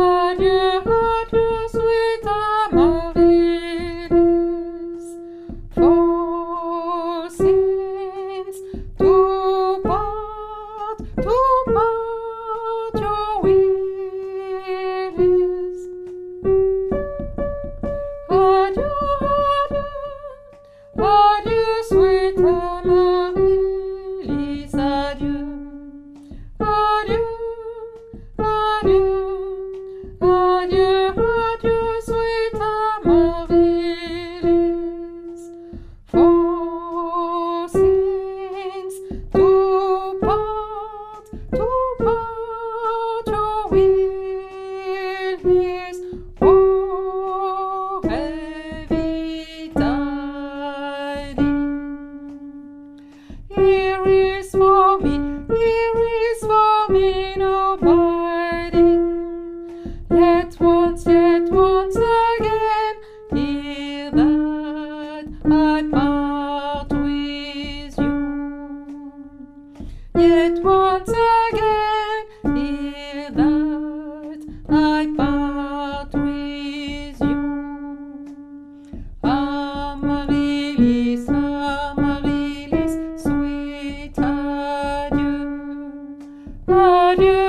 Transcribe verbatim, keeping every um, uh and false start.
Adieu, adieu, sweet Amaryllis, for since to part, to part your will is. Adieu, adieu, adieu, sweet Amaryllis, adieu, adieu, adieu. Adieu, adieu, sweet Amaryllis, for since to part, to part your will is. Oh, heavy tidings, here is for me, here is for me no biding. Yet once, yet once again, hear that I part with you. Yet once again, hear that I part with you. Amaryllis, Amaryllis, sweet adieu, adieu.